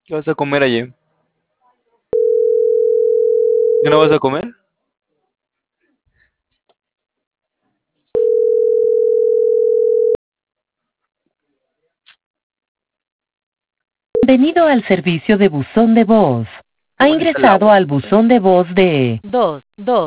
¿Qué vas a comer ayer? ¿Qué no vas a comer? Bienvenido al servicio de buzón de voz. Qué Ha bueno está el ingresado agua. al buzón de voz de 2.